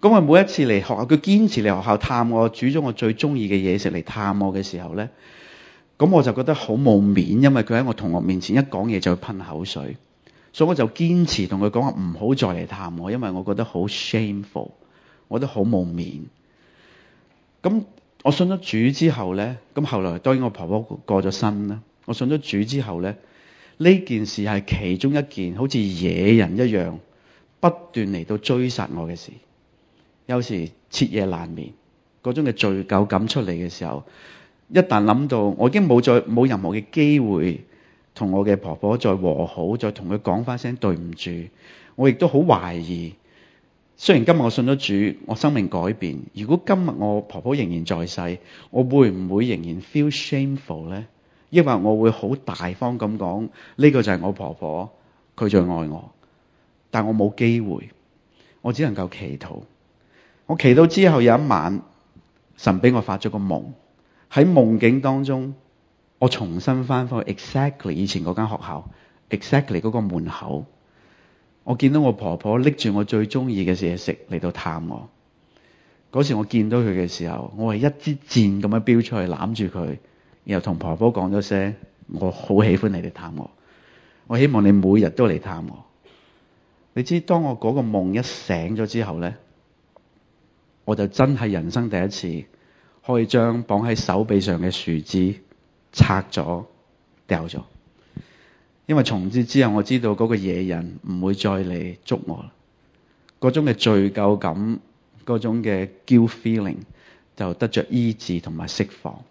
咁佢每一次嚟學校，佢堅持嚟學校探我，煮咗我最中意嘅嘢食嚟探我嘅時候咧，咁我就覺得好冇面，因為佢喺我同學面前一講嘢就會噴口水，所以我就堅持同佢講話唔好再嚟探我，因為我覺得好 shameful， 我覺得好冇面。咁我信咗主之後咧，咁後來當然我婆婆過咗身啦。我信咗主之後咧，呢件事係其中一件好似野人一樣不斷嚟到追殺我嘅事。有時徹夜難眠，嗰種嘅罪疚感出嚟嘅時候，一旦諗到我已經冇再冇任何嘅機會同我嘅婆婆再和好，再同佢講翻聲對唔住，我亦都好懷疑。雖然今日我信咗主，我生命改變，如果今日我婆婆仍然在世，我會唔會仍然 feel shameful 呢？抑或我會好大方咁講呢個就係我婆婆，佢最愛我，但我冇機會，我只能夠祈禱。我祈禱之後有一晚，神俾我發咗個夢，喺夢境當中，我重新翻返去 exactly 以前嗰間學校 exactly 嗰個門口，我見到我婆婆拎住我最中意嘅嘢食嚟到探我。嗰時我見到佢嘅時候，我係一支箭咁樣飆出去攬住佢，然後同婆婆講咗聲我好喜歡你哋探我，我希望你每日都嚟探我。你知當我嗰個夢一醒咗之後咧，我就真係人生第一次可以將綁喺手臂上嘅樹枝拆咗掉咗，因為從此之後我知道嗰個野人唔會再嚟捉我啦。嗰種嘅罪疚感，嗰種嘅 guilt feeling 就得着醫治同埋釋放。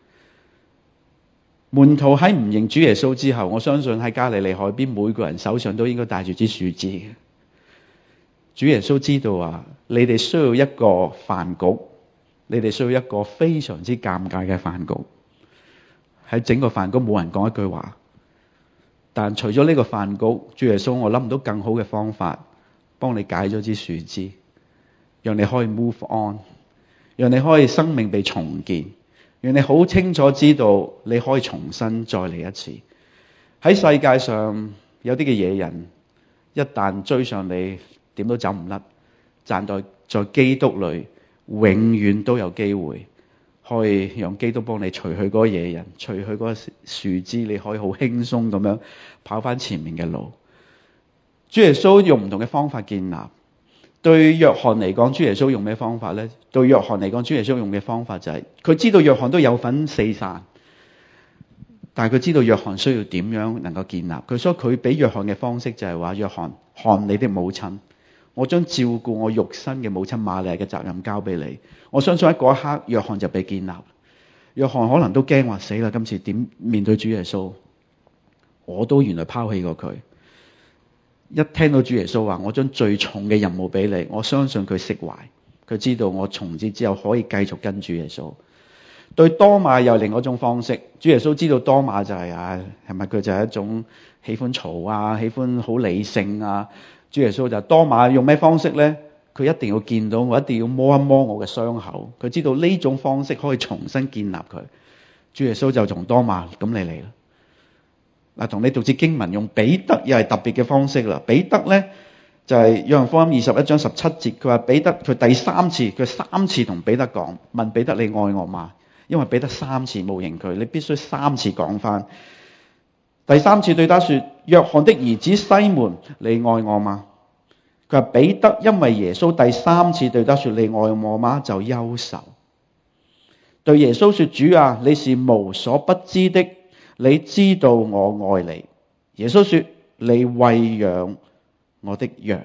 門徒喺唔認主耶穌之後，我相信喺加利利海邊每個人手上都應該帶住支樹枝。主耶穌知道啊，你哋需要一個飯局，你哋需要一個非常之尷尬嘅飯局。喺整個飯局冇人講一句話，但除咗呢個飯局，主耶穌我諗唔到更好嘅方法幫你解咗支樹枝，讓你可以 move on， 讓你可以生命被重建，讓你好清楚知道你可以重新再嚟一次。喺世界上有啲嘅野人一旦追上你，點都走唔甩，站在在基督裏永遠都有機會可以讓基督幫你除去嗰個野人，除去嗰個樹枝，你可以好輕鬆咁樣跑翻前面嘅路。主耶穌用唔同嘅方法建立。對約翰嚟講，主耶穌用咩方法呢？對約翰嚟講，主耶穌用嘅方法就係、是、佢知道約翰都有份四散，但係佢知道約翰需要點樣能夠建立佢，所以佢俾約翰嘅方式就係話：約翰，看你的母親，我將照顧我肉身嘅母親瑪利亞嘅責任交俾你。我相信喺嗰一刻，約翰就被建立。約翰可能都驚話死啦，今次點面對主耶穌？我都原來拋棄過佢。一聽到主耶穌話我將最重嘅任務俾你，我相信佢釋懷，佢知道我從此之後可以繼續跟主耶穌。對多馬又另一種方式，主耶穌知道多馬就係、是、啊，係咪佢就係一種喜歡嘈啊，喜歡好理性啊？主耶穌就多馬用咩方式呢？佢一定要見到我，一定要摸一摸我嘅傷口。佢知道呢種方式可以重新建立佢。主耶穌就同多馬，咁你嚟啦。嗱，同你讀節經文用彼得又係特別嘅方式啦。彼得咧就係約翰福音二十一章十七節，佢話彼得佢第三次，佢三次同彼得講，問彼得你愛我嗎？因為彼得三次冇認佢，你必須三次講翻。第三次對他說：約翰的兒子西門，你愛我嗎？佢話彼得因為耶穌第三次對他說你愛我嗎，就憂愁，對耶穌說：主啊，你是無所不知的，你知道我愛你。耶穌說：你餵養我的羊。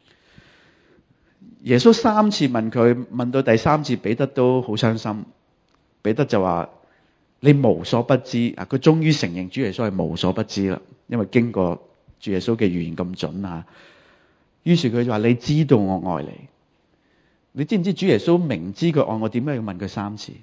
耶穌三次問佢，問到第三次彼得都好傷心。彼得就話：你無所不知啊！佢終於承認主耶穌係無所不知啦，因為經過主耶穌嘅預言咁準啊。於是佢就話：你知道我愛你。你知唔知主耶穌明知佢愛我，點解要問佢三次？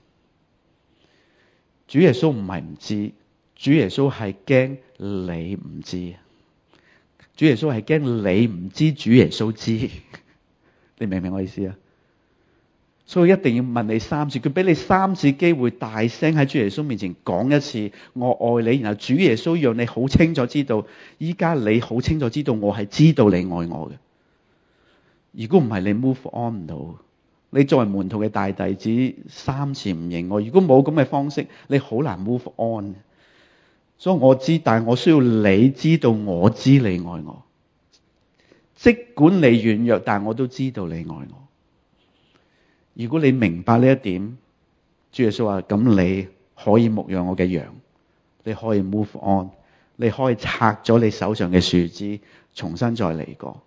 主耶穌唔係唔知，主耶穌係驚你唔知。主耶穌係驚你唔知主耶穌知。你明唔明我意思啊？所以一定要問你三次，佢俾你三次機會，大聲喺主耶穌面前講一次我愛你，然後主耶穌讓你好清楚知道，依家你好清楚知道我係知道你愛我嘅。 如果唔係，你 move on 唔到。你作為門徒嘅大弟子，三次唔認我，如果冇咁嘅方式，你好難 move on。所以我知，但係我需要你知道，我知你愛我。即管你軟弱，但係我都知道你愛我。如果你明白呢一點，主耶穌話：咁你可以牧養我嘅羊，你可以 move on， 你可以拆咗你手上嘅樹枝，重新再嚟過。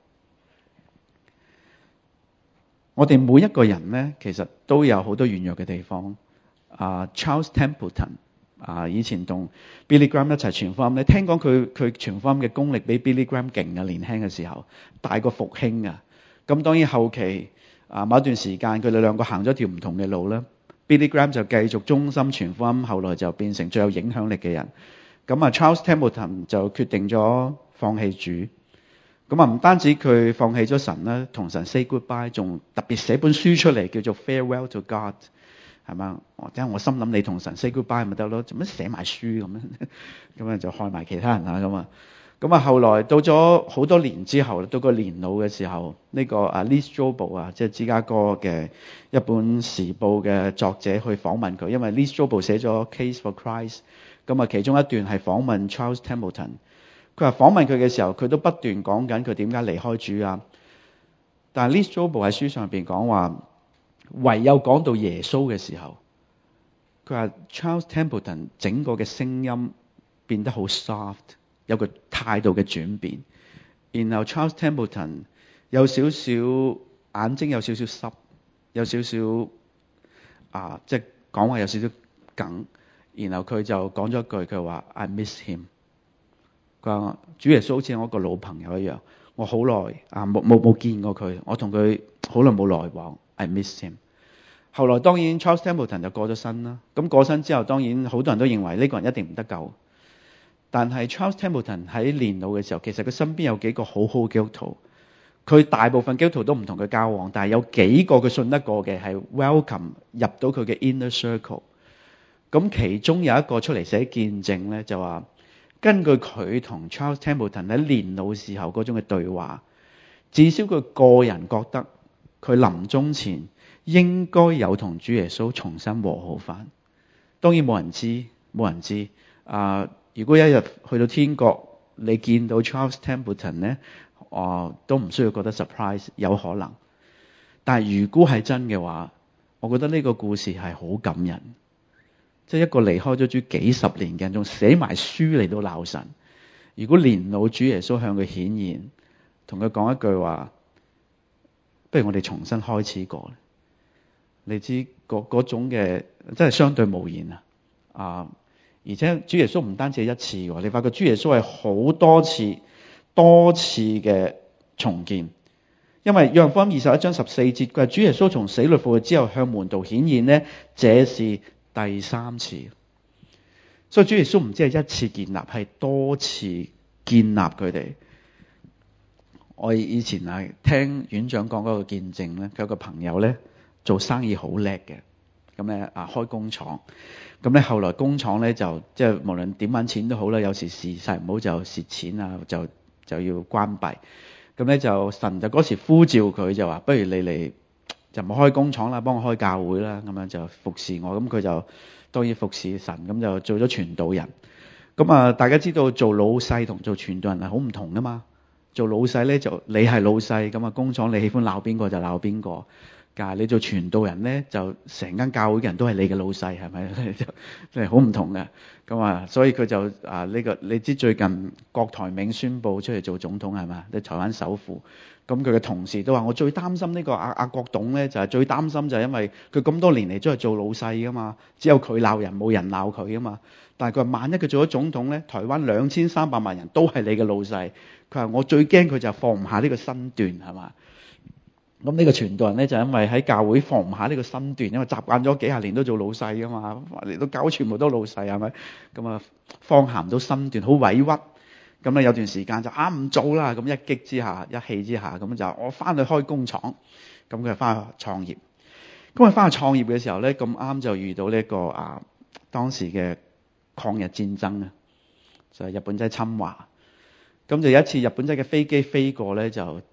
我哋每一個人咧，其實都有好多軟弱嘅地方。啊、uh, ，Charles Templeton 啊、uh, 以前同 Billy Graham 一齊傳福音咧，聽講佢佢傳福音嘅功力比 Billy Graham 勁啊！年輕嘅時候，大過復興啊！咁當然後期啊、uh, 某一段時間，佢哋兩個行咗條唔同嘅路啦。Billy Graham 就繼續忠心傳福音，後來就變成最有影響力嘅人。咁啊 Charles Templeton 就決定咗放棄主。咁啊，唔單止佢放棄咗神啦，同神 say goodbye， 仲特別寫本書出嚟叫做 Farewell to God， 係嘛？我即係我心諗你同神 say goodbye 咪得咯，做乜寫埋書咁樣？咁啊就害埋其他人啊咁啊。咁啊後來到咗好多年之後，到個年老嘅時候，呢、這個啊 Lee Strobel 啊，即係芝加哥嘅一本時報嘅作者去訪問佢，因為 Lee Strobel 寫咗 Case for Christ， 咁啊其中一段係訪問 Charles Templeton。佢話訪問佢嘅時候，佢都不斷講緊佢點解離開主啊。但係 Lee Strobel 喺書上邊講話，唯有講到耶穌嘅時候，佢話 Charles Templeton 整個嘅聲音變得好 soft， 有個態度嘅轉變。然後 Charles Templeton 有少少眼睛有少少濕，有少少啊，即係講話有少少梗。然後佢就講咗一句，佢話 I miss him。佢話主耶穌好似我一個老朋友一樣，我好耐啊冇冇冇見過佢，我同佢好耐冇來往 ，I miss him。後來當然 Charles Templeton 就過咗身啦。咁過身之後，當然好多人都認為呢個人一定唔得救。但係 Charles Templeton 喺年老嘅時候，其實佢身邊有幾個好好嘅基督徒，佢大部分基督徒都唔同佢交往，但係有幾個佢信得過嘅係 welcome 入到佢嘅 inner circle。咁其中有一個出嚟寫見證咧，就話。根據佢同 Charles Templeton 喺年老時候嗰種嘅對話，至少佢個人覺得佢臨終前應該有同主耶穌重新和好返。當然冇人知，冇人知。啊、呃，如果一日去到天國，你見到 Charles Templeton 咧，啊、呃，都唔需要覺得 surprise， 有可能。但係如果係真嘅話，我覺得呢個故事係好感人。即係一個離開咗主幾十年嘅人，仲寫埋書嚟到鬧神。如果年老主耶穌向佢顯現，同佢講一句話，不如我哋重新開始過。你知嗰嗰種嘅真係相對無言啊！啊，而且主耶穌唔單止係一次喎，你發覺主耶穌係好多次、多次嘅重建。因為約翰福音二十一章十四節，佢話主耶穌從死裏復活之後向門徒顯現呢，這是第三次。所以主耶穌唔止係一次建立，係多次建立佢哋。我以前係聽院長講嗰個見證咧，佢有個朋友咧做生意好叻嘅，咁咧啊開工廠，咁咧後來工廠咧就即係無論點搵錢都好啦，有時時勢唔好就蝕錢啊，就就要關閉。咁咧就神就嗰時呼召佢，就話不如你嚟就唔好開工廠啦，幫我開教會啦，咁樣就服侍我。咁佢就當然服侍神，咁就做咗傳道人。咁啊，大家知道做老細同做傳道人係好唔同噶嘛？做老細咧就你係老細，咁啊工廠你喜歡鬧邊個就鬧邊個。但係你做傳道人咧，就成間教會嘅人都係你嘅老細，係咪？就即係好唔同嘅。咁啊，所以佢就啊呢、這個你知最近郭台銘宣布出嚟做總統係嘛？你台灣首富。咁佢嘅同事都話：我最擔心呢、這個阿阿郭董咧，就係、是、最擔心就係因為佢咁多年嚟都係做老細噶嘛，只有佢鬧人，冇人鬧佢噶嘛。但係佢話萬一佢做咗總統咧，台灣兩千三百萬人都係你嘅老細。佢話我最驚佢就放唔下呢個身段係嘛？咁呢個傳道人咧就因為喺教會放唔下呢個身段，因為習慣咗幾廿年都做老細噶嘛，嚟到教會全部都老細係咪？咁啊放下唔到身段，好委屈。咁咧有段時間就啊唔做啦，咁一擊之下一氣之下，咁就我翻去開工廠，咁佢翻去創業。咁佢翻去創業嘅時候咧，咁啱就遇到呢、這個啊當時嘅抗日戰爭啊，就係、是、日本仔侵華。咁就有一次日本仔嘅飛機飛過咧就。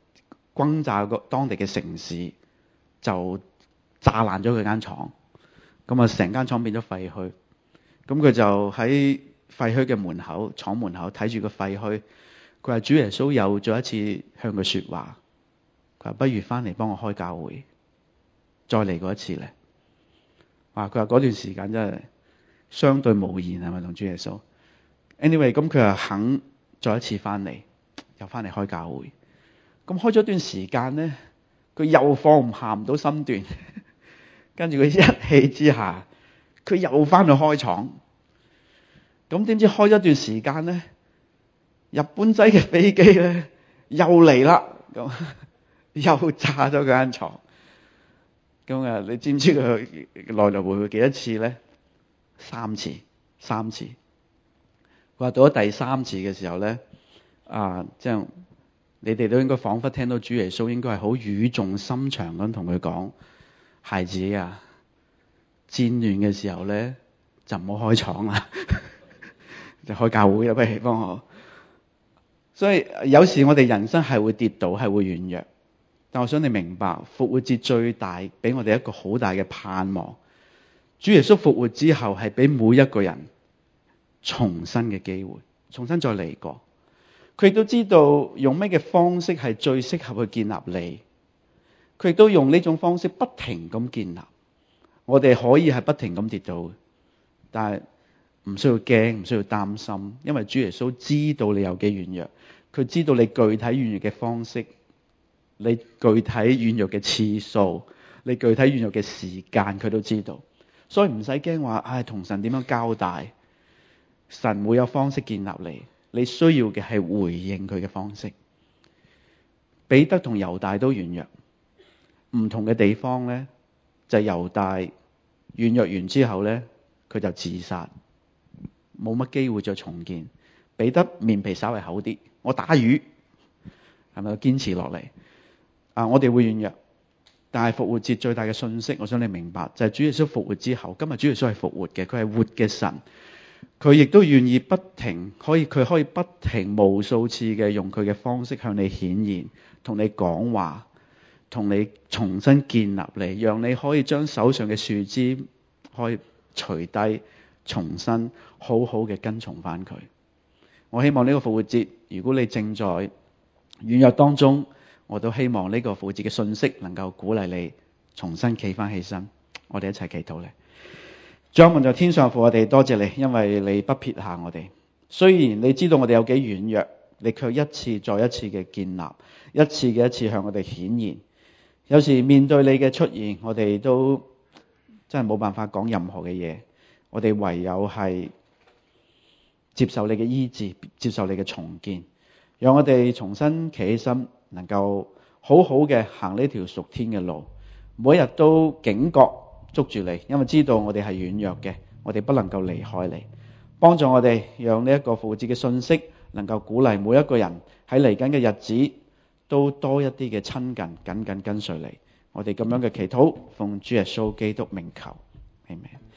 轟炸個當地嘅城市，就炸爛咗佢間廠，咁啊成間廠變咗廢墟。咁佢就喺廢墟嘅門口，廠門口睇住個廢墟。佢話主耶穌又再一次向佢說話，佢話不如翻嚟幫我開教會，再嚟過一次咧。哇！佢話嗰段時間真係相對無言，係咪同主耶穌 ？Anyway，咁佢話肯再一次翻嚟，又翻嚟開教會。咁開咗段時間咧，佢又放唔下唔到身段，跟住佢一氣之下，佢又翻去開廠。咁點知開咗段時間咧，日本仔嘅飛機咧又嚟啦，咁又炸咗間廠。咁啊，你知唔知佢來來回回幾多次咧？三次，三次。話到咗第三次嘅時候咧，啊，即係你哋都應該彷彿聽到主耶穌應該係好語重心長咁同佢講：孩子啊，戰亂嘅時候咧就唔好開廠啦。就開教會啦，不如幫我。所以有時我哋人生係會跌倒，係會軟弱。但我想你明白，復活節最大俾我哋一個好大嘅盼望。主耶穌復活之後，係俾每一個人重新嘅機會，重新再嚟過。佢亦都知道用咩嘅方式係最適合去建立你。佢亦都用呢種方式不停咁建立。我哋可以係不停咁跌倒，但係唔需要驚，唔需要擔心，因為主耶穌知道你有幾軟弱，佢知道你具體軟弱嘅方式，你具體軟弱嘅次數，你具體軟弱嘅時間，佢都知道，所以唔使驚話，唉，同神點樣交代？神會有方式建立你，你需要嘅係回應佢嘅方式。彼得同猶大都軟弱，唔同嘅地方咧，就係猶大軟弱完之後咧，佢就自殺。冇乜機會再重建。彼得面皮稍微厚啲，我打魚，係咪堅持落嚟？啊，我哋會軟弱，但係復活節最大嘅信息，我想你明白，就係主耶穌復活之後，今日主耶穌係復活嘅，佢係活嘅神，佢亦都願意不停，可以佢可以不停無數次嘅用佢嘅方式向你顯現，同你講話，同你重新建立你，讓你可以將手上嘅樹枝可以除低。重新好好嘅跟從翻佢。我希望呢個復活節，如果你正在軟弱當中，我都希望呢個復活節嘅信息能夠鼓勵你重新企翻起身。我哋一齊祈禱咧。主啊，在天上父，我哋多謝你，因為你不撇下我哋。雖然你知道我哋有幾軟弱，你卻一次再一次嘅建立，一次嘅一次向我哋顯現。有時面對你嘅出現，我哋都真係冇辦法講任何嘅嘢。我哋唯有係接受你嘅醫治，接受你嘅重建，讓我哋重新企起身，能夠好好嘅行呢條屬天嘅路。每一日都警覺捉住你，因為知道我哋係軟弱嘅，我哋不能夠離開你。幫助我哋，讓呢一個復活節嘅信息能夠鼓勵每一個人喺嚟緊嘅日子都多一啲嘅親近，緊緊跟隨你。我哋咁樣嘅祈禱，奉主耶穌基督名求，阿們。